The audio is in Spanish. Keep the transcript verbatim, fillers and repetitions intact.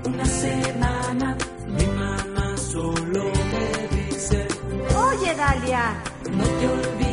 una semana, mi mamá solo me dice: Oye, Dalia, no te olvides.